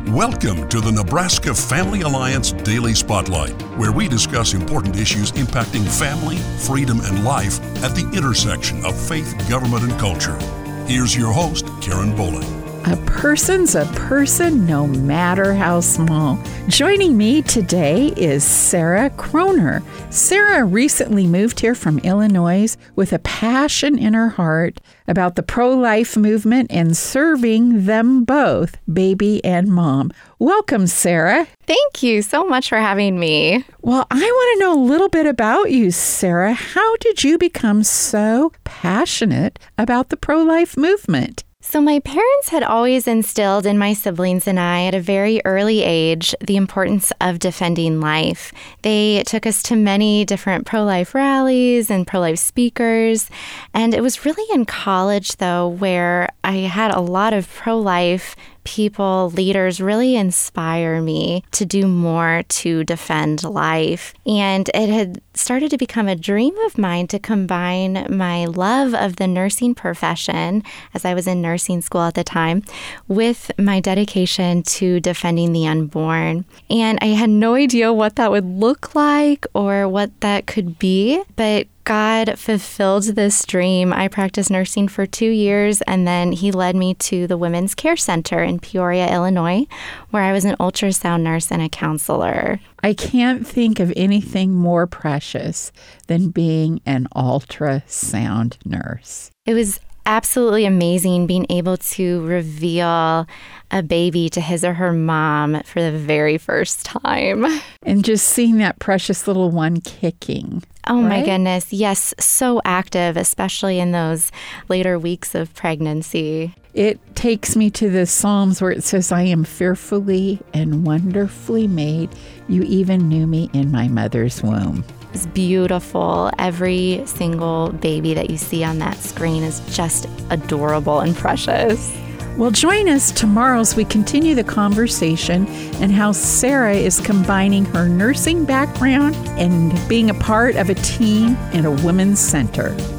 Welcome to the Nebraska Family Alliance Daily Spotlight, where we discuss important issues impacting family, freedom, and life at the intersection of faith, government, and culture. Here's your host, Karen Bowling. A person's a person, no matter how small. Joining me today is Sarah Kroner. Sarah recently moved here from Illinois with a passion in her heart about the pro-life movement and serving them both, baby and mom. Welcome, Sarah. Thank you so much for having me. Well, I want to know a little bit about you, Sarah. How did you become so passionate about the pro-life movement? So my parents had always instilled in my siblings and I at a very early age the importance of defending life. They took us to many different pro-life rallies and pro-life speakers. And it was really in college, though, where I had a lot of pro-life people, leaders really inspire me to do more to defend life. And it had started to become a dream of mine to combine my love of the nursing profession, as I was in nursing school at the time, with my dedication to defending the unborn. And I had no idea what that would look like or what that could be, but God fulfilled this dream. I practiced nursing for 2 years, and then He led me to the Women's Care Center in Peoria, Illinois, where I was an ultrasound nurse and a counselor. I can't think of anything more precious than being an ultrasound nurse. It was absolutely amazing being able to reveal a baby to his or her mom for the very first time. And just seeing that precious little one kicking. Oh, right? My goodness. Yes, so active, especially in those later weeks of pregnancy. It takes me to the Psalms where it says, I am fearfully and wonderfully made. You even knew me in my mother's womb. It's beautiful. Every single baby that you see on that screen is just adorable and precious. Well, join us tomorrow as we continue the conversation and how Sarah is combining her nursing background and being a part of a team in a women's center.